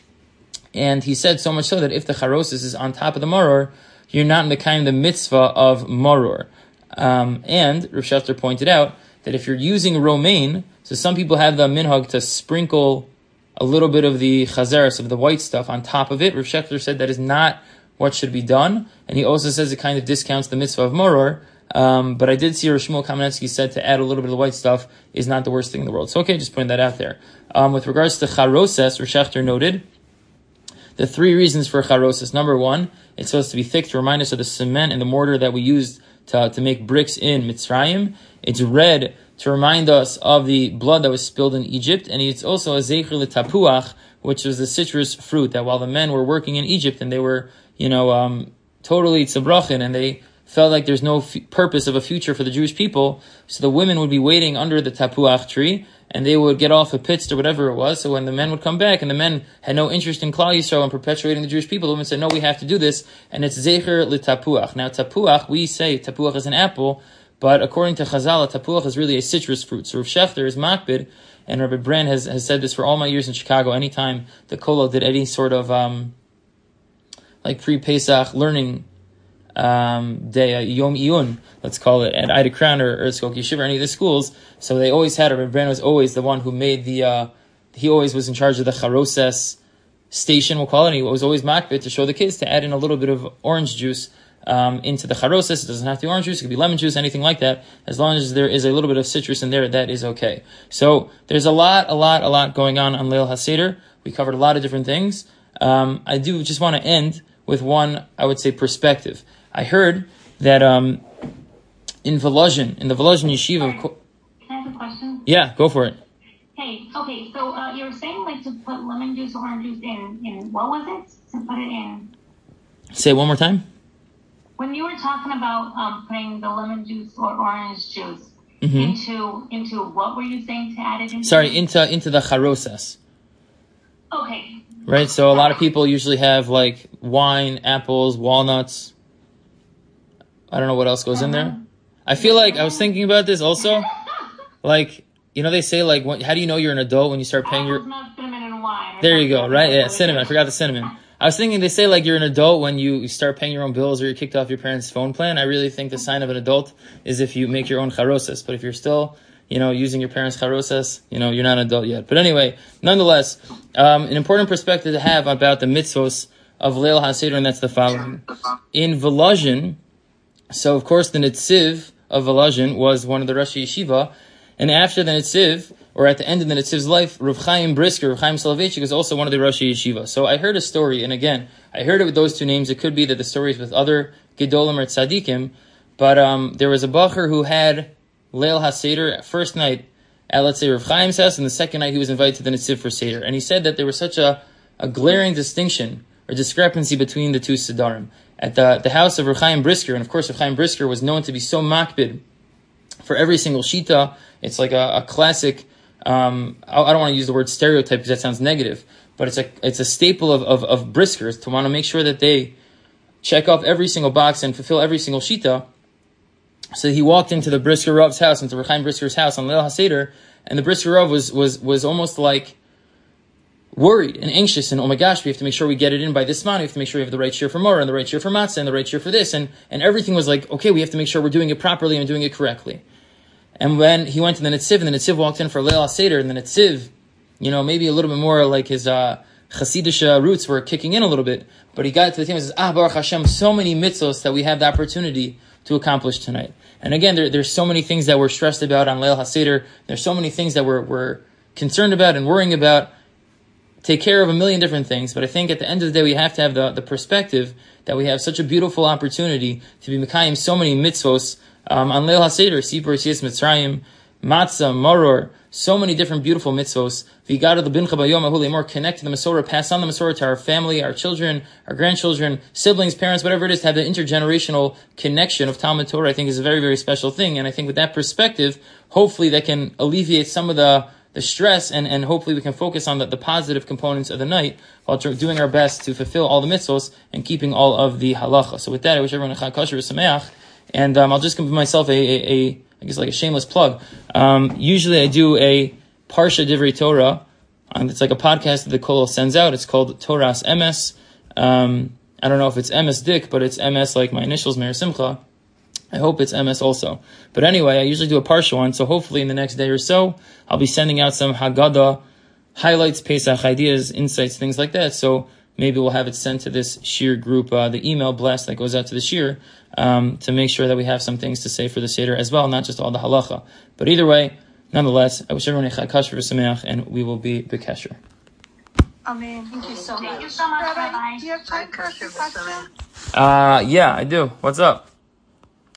And he said so much so that if the charoses is on top of the maror, you're not in the kind of the mitzvah of maror. Um, and Rav Schachter pointed out that if you're using romaine, so some people have the minhag to sprinkle a little bit of the chazeres, of the white stuff, on top of it. Rav Schachter said that is not what should be done, and he also says it kind of discounts the mitzvah of maror. Um, but I did see Rav Shmuel Kamenetsky said to add a little bit of the white stuff is not the worst thing in the world. So okay, just putting that out there. Um, with regards to charoses, Rav Schachter noted the three reasons for charoses. Number one, it's supposed to be thick to remind us of the cement and the mortar that we used to, to make bricks in Mitzrayim. It's red to remind us of the blood that was spilled in Egypt. And it's also a zecher l'tapuach, which was the citrus fruit, that while the men were working in Egypt and they were, you know, um, totally tzabrachin, and they felt like there's no f- purpose of a future for the Jewish people, so the women would be waiting under the tapuach tree, and they would get off a pitch or whatever it was. So when the men would come back, and the men had no interest in Klal Yisrael and perpetuating the Jewish people, the women said, no, we have to do this, and it's zecher l'tapuach. Now, tapuach, we say tapuach is an apple, but according to Chazal, tapuach is really a citrus fruit. So Rav Schachter is makbid, and Rabbi Brand has, has said this for all my years in Chicago. Anytime the Kollel did any sort of um, like pre-Pesach learning um, day, uh, Yom Iyun, let's call it, at Ida Crown or, or Skokie Yeshiva, or any of the schools. So they always had, Rabbi Brand was always the one who made the, uh, he always was in charge of the charoses station, we'll call it, and he was always makbid to show the kids to add in a little bit of orange juice um, into the charoses. It doesn't have to be orange juice, it could be lemon juice, anything like that. As long as there is a little bit of citrus in there, that is okay. So there's a lot, a lot, a lot going on on Leil HaSeder. We covered a lot of different things. Um, I do just want to end with one, I would say, perspective. I heard that um, in Volozhin, in the Volozhin Yeshiva... Can I have a question? Yeah, go for it. Hey, okay, so uh, you were saying like to put lemon juice or orange juice in, in, what was it? To put it in? Say it one more time. When you were talking about um, putting the lemon juice or orange juice mm-hmm. into, into what were you saying to add it into? Sorry, into, into the charoses. Okay. Right, so a lot of people usually have like wine, apples, walnuts. I don't know what else goes in there. I feel like I was thinking about this also. Like, you know, they say like, what, how do you know you're an adult when you start paying your... Not cinnamon and wine. There you go, right? Yeah, cinnamon. I forgot the cinnamon. I was thinking they say like you're an adult when you start paying your own bills or you're kicked off your parents' phone plan. I really think the sign of an adult is if you make your own charoses. But if you're still, you know, using your parents' charoses, you know, you're not an adult yet. But anyway, nonetheless, um, an important perspective to have about the mitzvos of Leil HaSeder, and that's the following. In Volozhin, so of course the Netziv of Volozhin was one of the Rashi Yeshiva, and after the Netziv, or at the end of the Netziv's life, Rav Chaim Brisker, Rav Chaim Soloveitchik was also one of the Rashi Yeshiva. So I heard a story, and again, I heard it with those two names. It could be that the story is with other Gedolim or Tzadikim, but um, there was a Bacher who had Leil HaSeder first night at, let's say, Rav Chaim's house, and the second night he was invited to the Netziv for Seder. And he said that there was such a, a glaring distinction or discrepancy between the two Sedarim. At the, the house of Rav Chaim Brisker, and of course Rav Chaim Brisker was known to be so makbid for every single shita. It's like a, a classic, um, I, I don't want to use the word stereotype because that sounds negative, but it's a it's a staple of, of, of Briskers to want to make sure that they check off every single box and fulfill every single shita. So he walked into the Brisker Rav's house, into Rav Chaim Brisker's house on Leil HaSeder, and the Brisker Rav was, was, was almost like worried and anxious, and oh my gosh, we have to make sure we get it in by this month. We have to make sure we have the right share for Mora and the right share for Matzah and the right share for this, and, and everything was like, okay, we have to make sure we're doing it properly and doing it correctly. And when he went to the Netziv, and the Netziv walked in for Leil HaSeder, and the Netziv, you know, maybe a little bit more like his uh, Chassidish roots were kicking in a little bit, but he got to the team and says, ah, Baruch Hashem, so many mitzvos that we have the opportunity to accomplish tonight. And again, there, there's so many things that we're stressed about on Leil HaSeder. There's so many things that we're, we're concerned about and worrying about. Take care of a million different things, but I think at the end of the day, we have to have the, the perspective that we have such a beautiful opportunity to be Mekayim so many mitzvos um, on Leil HaSeder, Sipur Yitzias Mitzrayim, Matzah, Maror, so many different beautiful mitzvos. V'igada l'bincha b'yom ahu le'mor, connect to the Masorah, pass on the Masorah to our family, our children, our grandchildren, siblings, parents, whatever it is, to have the intergenerational connection of Talmud Torah, I think is a very, very special thing. And I think with that perspective, hopefully that can alleviate some of the the stress, and, and hopefully we can focus on the, the positive components of the night while doing our best to fulfill all the mitzvos and keeping all of the halacha. So with that, I wish everyone a chag kosher v'sameach, and um, I'll just give myself a, a, a, I guess like a shameless plug. Um, usually I do a Parsha Divrei Torah. Um, it's like a podcast that the Kollel sends out. It's called Torah's M S. Um, I don't know if it's M S Dick, but it's M S like my initials, Meir Simcha. I hope it's M S also. But anyway, I usually do a Parsha one, so hopefully in the next day or so, I'll be sending out some Haggadah highlights, Pesach ideas, insights, things like that. So maybe we'll have it sent to this Shir group, uh, the email blast that goes out to the Shir, um, to make sure that we have some things to say for the Seder as well, not just all the halacha. But either way, nonetheless, I wish everyone a chag kosher v'sameach, and we will be bekesher. Amen. Thank you so much. Thank you so much. Rabbi, Bye-bye. do you have time for a few questions? Uh, yeah, I do. What's up?